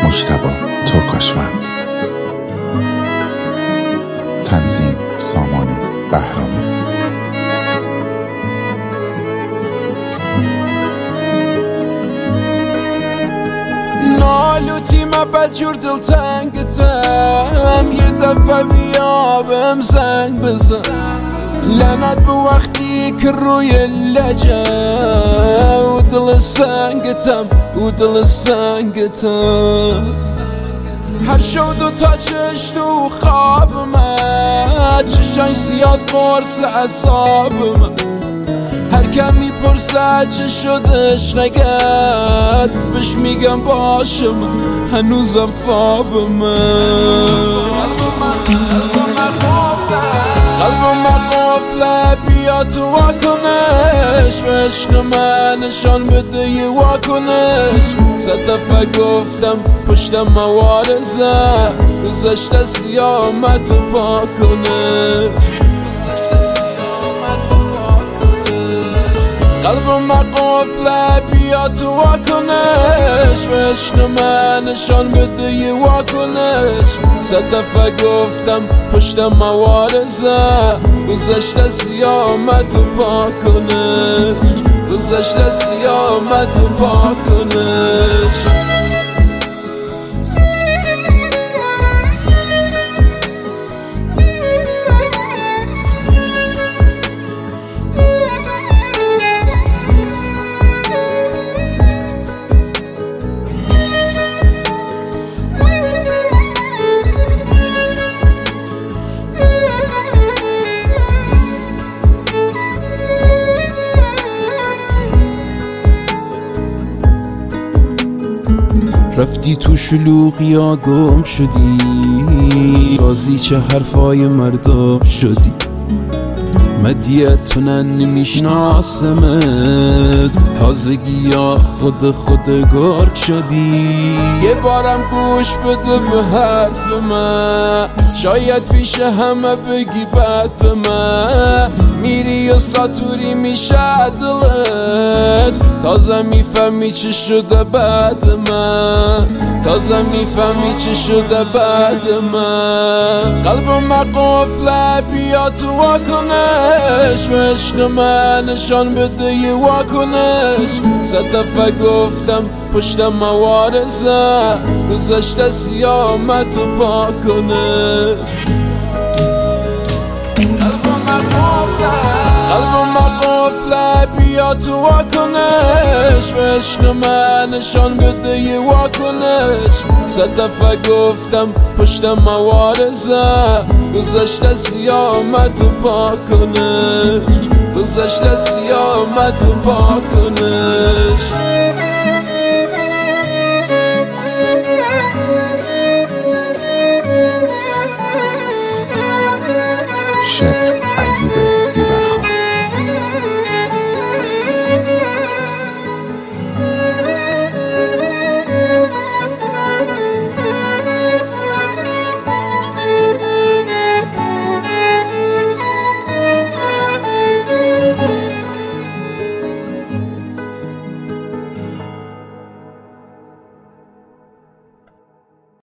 مجتبی ترکاشوند. تنظیم سامان بهرامی. نالوتی ما بجور دلتنگتم، یه دفعه بیابم زنگ بزن. لعنت به وقتی که روی لجه و دل سنگتم هر شو دو تا چش تو خوابم، چشای سیاد قرص اعصابم. هر کم میپرسه چه شد عشقت، بهش میگم باشم هنوزم خوابم. قلبم قفله بیا تو واکنش، به عشق من نشان بده یه واکنش. 100 دفعه گفتم پشتم موارزه، گذشته سیامت رو پاکنش. قلبم قفله بیا تو واکنش، به عشق من نشان بده یه واکنش. 100 دفعه گفتم پشتم موارزه، گذشته سیامت رو پاکنش، گذشته سیامت رو پاکنش. رفتی تو شلوغی ها گم شدی، بازی چه حرفای مردم شدی. مدیتونن نمیشناسمت، تازگی ها خود گرگ شدی. یه بارم گوش بده به حرف من، شاید پیش همه بگی بد به من. میری و ساتوری میشه دلت، تازه میفهمی چه شده بعد من، تازه میفهمی چه شده بعد من. قلبم قفله بیا تو واکنش، به عشق من نشان بده یه واکنش. 100 دفعه گفتم پشتم موارزه، گذشته سیامت رو پاکنش. قلبم قفله بیا تو واکنش، به عشق من نشان بده یه واکنش. 100 دفعه گفتم پشتم موارزه، گذشته سیامت رو پاکنش، گذشته سیامت رو پاکنش.